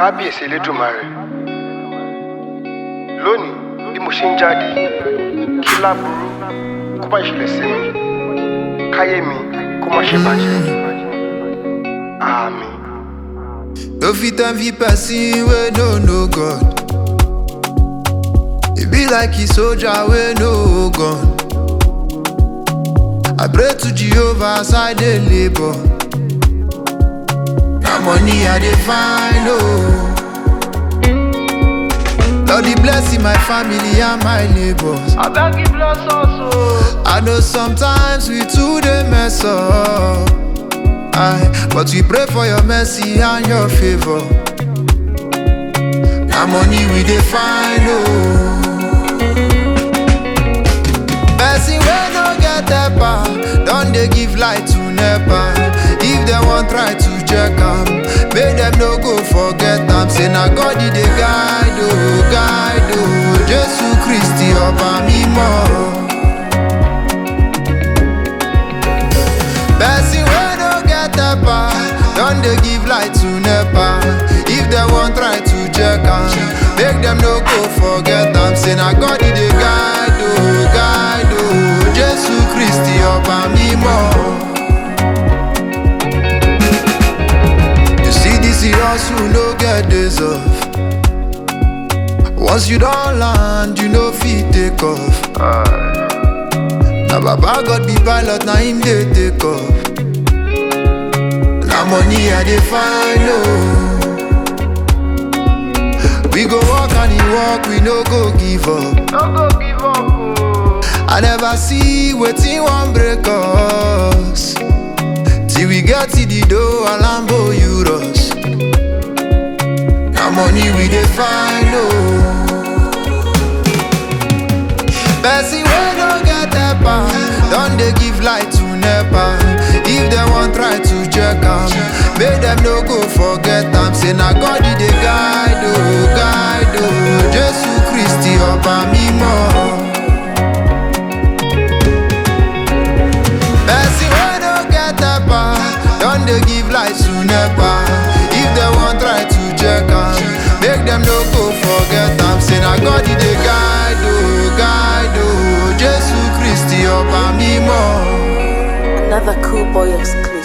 kábíyèsí elédùmarè lónìí bí mo ṣe ń jáde kí láburú kó bá ìṣẹ̀lẹ̀ sí mi káyé mi kó má ṣe bàjẹ́ àmín. No fit envy person wey no know God. E be like a soldier wey no gun. I pray to Jehovah as I dey labor. Na money I dey find oh. Lord dey bless my family and my neighbors. Abeg give bless us oh. I know sometimes we too dey mess up. But we pray for your mercy and your favor. Na money we dey find oh. Person wey no get helper don dey give light to nepa. If dem wan try to check am, make dem no go forget am. Say na God e dey guide oh, guide oh. Jesu Kristi ọba mímọ́. Person wey no get helper don dey give light to nepa. If dem wan try to check am, make dem no go forget am. Say na God e dey guide oh, guide oh. Jesu Kristi ọba mímọ́. You see this hustle no get days off. Once you don land, you no fit take off. Na Baba God be pilot, na him dey take off. Na money I dey find oh. We go work and work, we no go give up. No go give up oh. I never see wetin wan break us. Till we get to the door, Lambo Euros. Na money we dey find oh. Person wey no get helper don dey give light to nepa. If dem wan try to check am, make dem no go forget am. Say na God e dey guide oh, guide oh. Jesu Kristi ọba mímọ́. Person wey no get helper don dey give light to nepa. If dem wan try to check am, make dem no go forget am. Say na God e dey guide oh, guide oh. Jesu Kristi ọba mímọ́. Another cool boy exclusive.